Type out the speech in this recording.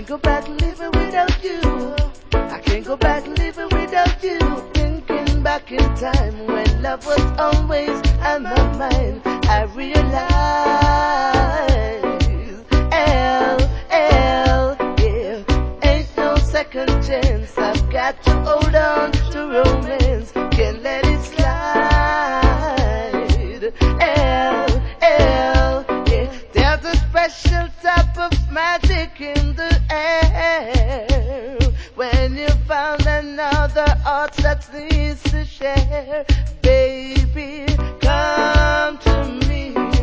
can't go back living without you. I can't go back living without you. Thinking back in time when love was always on my mind, I realize, yeah, ain't no second chance. I've got to hold on to romance, can't let it slide. Yeah, there's a special type of magic in the air when you found another heart that needs to share. Baby, come to me.